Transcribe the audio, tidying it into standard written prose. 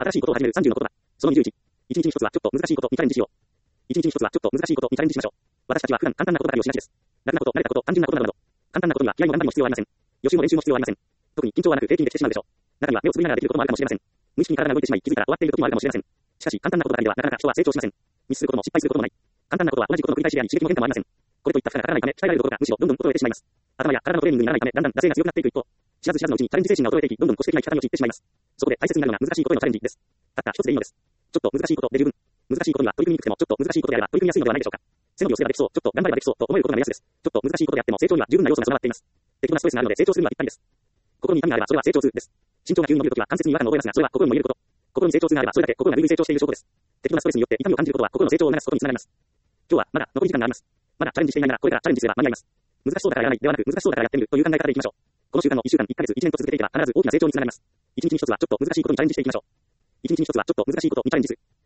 新しいことを始める30の言葉。その21。一日に一つはちょっと難しいことにチャレンジしよう。一日に一つはちょっと難しいことにチャレンジしましょう。私たちは普段簡単なことばかりをしがちです。楽なこと、慣れたこと、単純なことなどなど。簡単なことには気合も頑張りも必要ありません。予習も練習も必要ありません。特に緊張はなく平均できてしまうでしょう。中には目をつぶりながらできることもあるかもしれません。無意識に体が動いてしまい気づいたら終わっている時もあるかもしれません。しかし簡単なことばかりではなかなか人は成長しません。ミスすることも失敗することもない。簡単なことは同じことの繰り返しであり刺激も変化もありません。これといった負荷がかからないため鍛えられるところがむしろどんどん衰えてしまいます。頭や体のトレーニングにならないためだんだん惰性が強くなっていく一方、知らず知らずのうちにチャレンジ精神が衰えていき、どんどん保守的な生き方に陥ってしまいます。そこで大切になるのが難しいことへのチャレンジです。たった一つでいいのです。ちょっと難しいことで十分。難しいことには取り組みにくくてもちょっと難しいことであれば取り組みやすいのではないでしょうか。背伸びをすればできそう、ちょっと頑張ればできそうと思えることが目安です。ちょっと難しいことであっても成長には十分な要素が備わっています。適度なストレスがあるので成長するのはぴったりです。心に痛みがあればそれは成長痛です。身長が急に伸びるときは関節に違和感を覚えますが、それは心にも入れること。心に成長痛があればそれだけ心がぐいぐい成長している証拠です。適度なストレスによって痛みを感じることは心の成長を促すことにつながります。今日はまだ残り時間があります。まだチャレンジしていないならこれからチャレンジすれば間に合います。難しそうだからやらないではなく難しそうだからやってみるという考え方でいきましょう。この習慣を1週間、1ヶ月、1年と続けていけば必ず大きな成長につながります。一日に一つはちょっと難しいことにチャレンジしていきましょう。一日に一つはちょっと難しいことにチャレンジする。